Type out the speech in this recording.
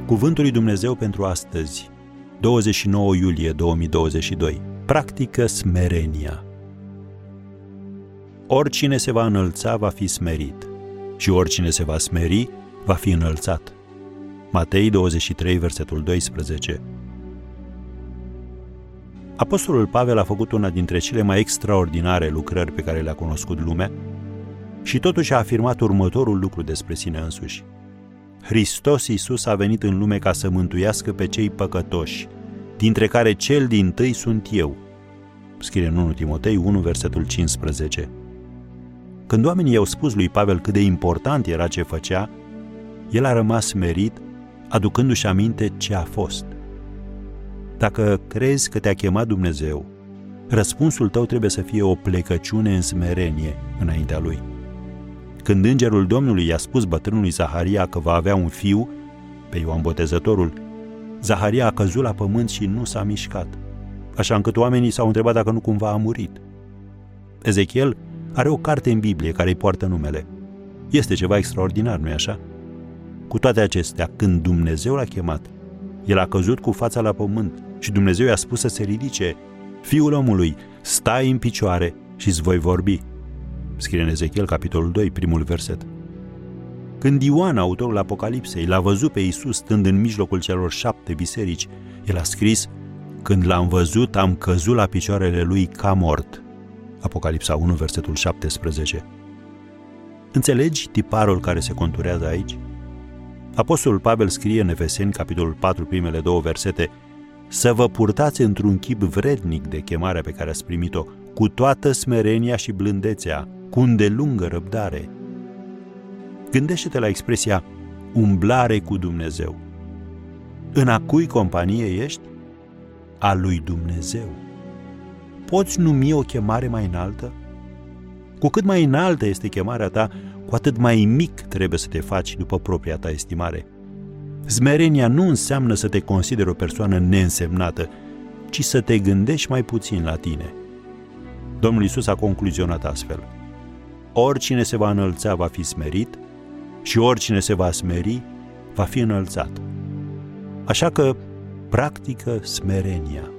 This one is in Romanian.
Cuvântul lui Dumnezeu pentru astăzi, 29 iulie 2022. Practică smerenia. Oricine se va înălța va fi smerit și oricine se va smeri va fi înălțat. Matei 23, versetul 12. Apostolul Pavel a făcut una dintre cele mai extraordinare lucrări pe care le-a cunoscut lumea și totuși a afirmat următorul lucru despre sine însuși. Hristos Iisus a venit în lume ca să mântuiască pe cei păcătoși, dintre care cel dintâi sunt eu. Scrie în 1 Timotei 1, versetul 15. Când oamenii i-au spus lui Pavel cât de important era ce făcea, el a rămas smerit, aducându-și aminte ce a fost. Dacă crezi că te-a chemat Dumnezeu, răspunsul tău trebuie să fie o plecăciune în smerenie înaintea Lui. Când îngerul Domnului i-a spus bătrânului Zaharia că va avea un fiu, pe Ioan Botezătorul, Zaharia a căzut la pământ și nu s-a mișcat, așa încât oamenii s-au întrebat dacă nu cumva a murit. Ezechiel are o carte în Biblie care îi poartă numele. Este ceva extraordinar, nu-i așa? Cu toate acestea, când Dumnezeu l-a chemat, el a căzut cu fața la pământ și Dumnezeu i-a spus să se ridice. Fiul omului, stai în picioare și îți voi vorbi. Scrie în Ezechiel, capitolul 2, primul verset. Când Ioan, autorul Apocalipsei, l-a văzut pe Iisus stând în mijlocul celor 7 biserici, el a scris: când l-am văzut, am căzut la picioarele lui ca mort. Apocalipsa 1, versetul 17. Înțelegi tiparul care se conturează aici? Apostolul Pavel scrie în Efeseni, capitolul 4, primele 2 versete: să vă purtați într-un chip vrednic de chemarea pe care ați primit-o, cu toată smerenia și blândețea, cu îndelungă răbdare. Gândește-te la expresia umblare cu Dumnezeu. În a cui companie ești? A lui Dumnezeu. Poți numi o chemare mai înaltă? Cu cât mai înaltă este chemarea ta, cu atât mai mic trebuie să te faci după propria ta estimare. Smerenia nu înseamnă să te consideri o persoană neînsemnată, ci să te gândești mai puțin la tine. Domnul Iisus a concluzionat astfel: oricine se va înălța va fi smerit și oricine se va smeri va fi înălțat. Așa că practică smerenia.